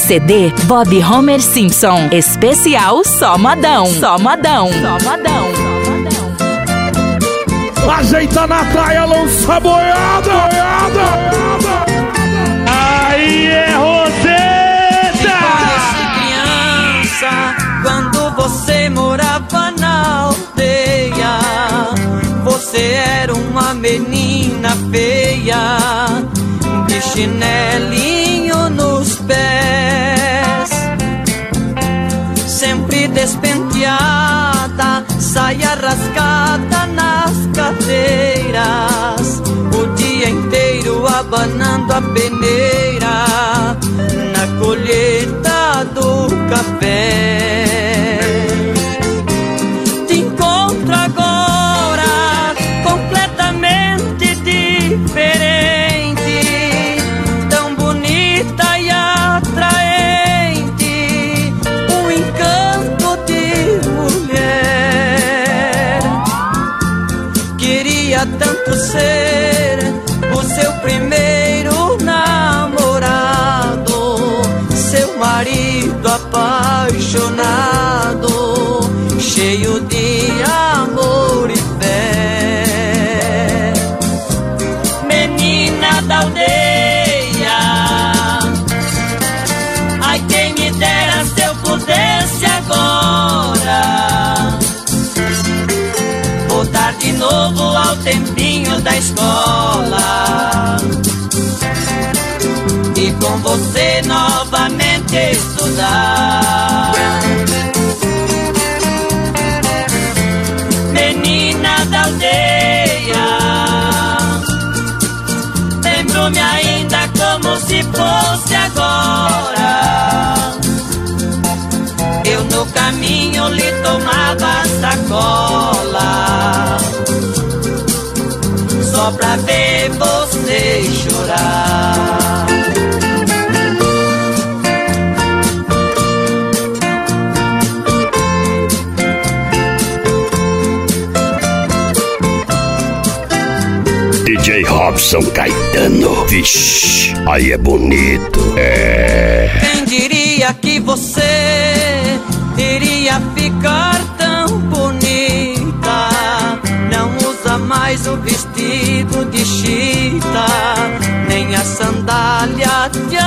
CD Bob Homer Simpson. Especial Só Modão. Só Modão. Só Modão. Ajeita na praia, lança boiada. Aí é Roseta. Criança, quando você morava na aldeia, você era uma menina feia, de chinelinho nos pés, sempre despenteada, saia rasgada nas cadeiras, o dia inteiro abanando a peneira na colheita do café. Te encontro agora completamente diferente, tão bonita e atraente, um encanto de mulher. Queria tanto ser o seu primeiro namorado, seu marido apaixonado, cheio de amor e fé. Menina da aldeia, ai quem me dera se eu pudesse agora voltar de novo ao tempinho da escola e com você novamente estudar. Menina da aldeia, lembro-me ainda como se fosse agora, eu no caminho lhe tomava sacola, só pra ver você chorar. DJ Robson Caetano, vixe, aí é bonito. Quem diria que você iria ficar tão bonita? Não usa mais o vestido de chita, nem a sandália de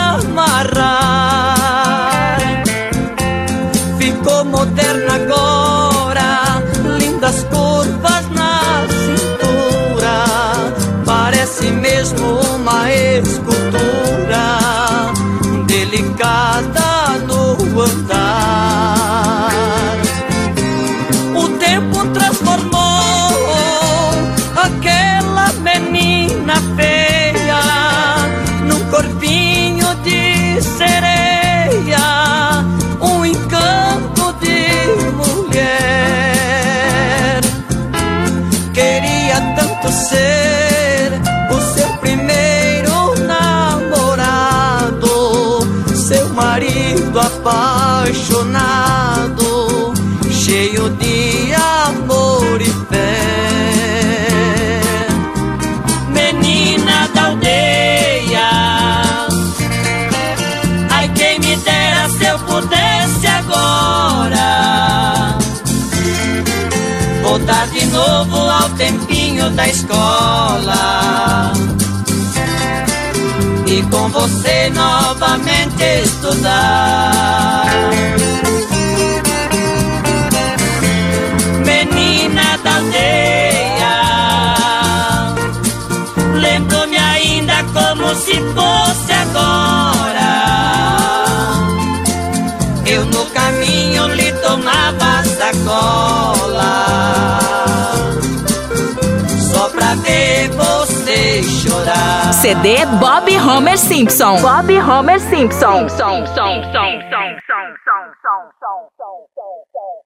amarrar. Ficou moderna agora, lindas curvas na cintura, parece mesmo uma escultura delicada no andar. O tempo transformou aquela menina feia num corpinho de sereia, um encanto de mulher. Queria tanto ser o seu primeiro namorado, seu marido apaixonado, cheio de amor e fé. Menina da aldeia, ai quem me dera se eu pudesse agora voltar de novo ao tempinho da escola e com você novamente estudar. Menina da aldeia, lembro-me ainda como se fosse agora, eu no caminho lhe tomava sacola, só pra ver você chorar. CD Bob Homer Simpson. Bob Homer Simpson.